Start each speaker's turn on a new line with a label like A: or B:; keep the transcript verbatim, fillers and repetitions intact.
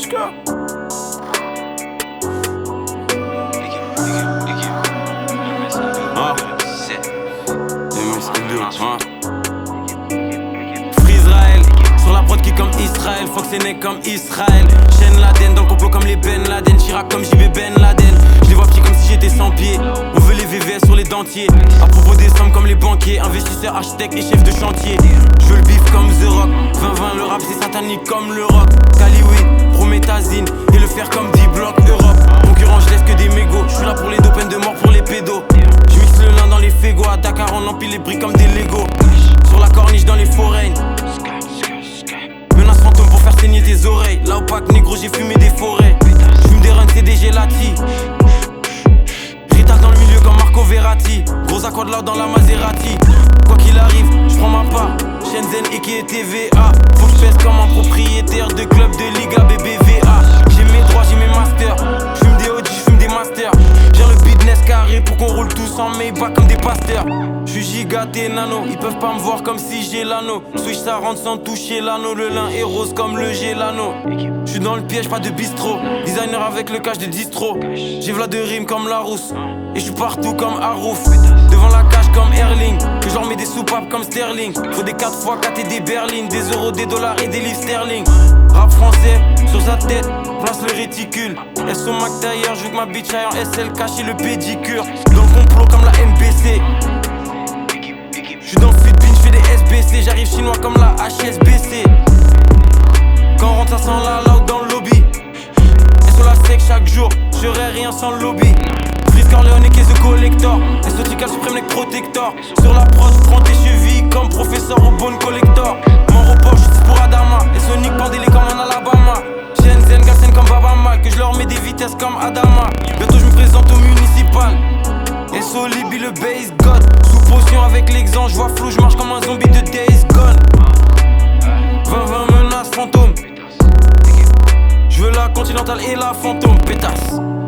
A: ska. Ah. Ah. Frisraël, sur la prod qui comme Israël, Fox est né comme Israël. Chaîne Laden, dans le complot comme les Ben Laden. Chirac comme J B Ben Laden. Je les vois petits comme si j'étais sans pied. On veut les V V S sur les dentiers. À propos des sommes comme les banquiers. Investisseurs, architectes et chefs de chantier. Je veux le bif comme The Rock. vingt vingt, le rap c'est satanique comme le rock. Caliweed, Promethazine et le fer comme dix blocs Europe. Concurrent, je laisse que des mégots. Je suis là pour les dos, peine de mort pour les pédos. Je mixe le lin dans les fégos. À Dakar on empile les briques comme des Legos. Sur la corniche dans les foraines. Menace fantôme pour faire saigner tes oreilles. Là au pack négro j'ai fumé des forêts. J'fume des runs c'est des gelati. Rital dans le milieu comme Marco Verratti. Gros accord de là dans la Maserati. Quoi qu'il arrive, j'prends ma part. Shenzhen et qui est T V A. Faut que j'pèse comme un propriétaire de club de Liga B B V A. J'ai mes droits, j'ai mes masters. J'fume des O G, j'fume des masters. J'ai le business carré pour qu'on roule tous en Maybach comme des pasteurs. J'suis giga t'es nano, ils peuvent pas me voir comme si j'ai l'anneau. Switch ça rentre sans toucher l'anneau. Le lin est rose comme le gélano. J'suis dans le piège, pas de bistrot. Designer avec le cash de distro. J'ai v'là de rimes comme Larousse. Et j'suis partout comme Harouf. Devant la cage comme Erling. Que j'en mets des soupapes comme Sterling. Faut des quatre fois quatre et des berlines. Des euros, des dollars et des livres sterling. Rap français, sur sa tête, place le réticule. S O Mac d'ailleurs, je veux que ma bitch aille en S L cacher le pédicure. Dans le complot comme la M B C. J'suis dans le Fitbin, j'fais des S B C. J'arrive chinois comme la H S B C. Quand on rentre ça sent la loud dans le lobby. Et sur la sec chaque jour, j'aurais rien sans le lobby. Freeze Corleone et the collector. Estotical suprême neck protector. Sur la prod, j'prends tes chevilles comme professeur au bone collector. Mon report, juste pour Adama. Et Sonic pendez-les comme en Alabama. Shenzhen, Galsen comme Baba Mal. Que je leur mets des vitesses comme Adama. Bientôt je me présente au municipal. Et Solibi le base god. Sous potion avec l'exemple, je vois flou, je marche comme un zombie de Days Gone. vingt vingt menaces fantômes. Je veux la continentale et la fantôme, pétasse.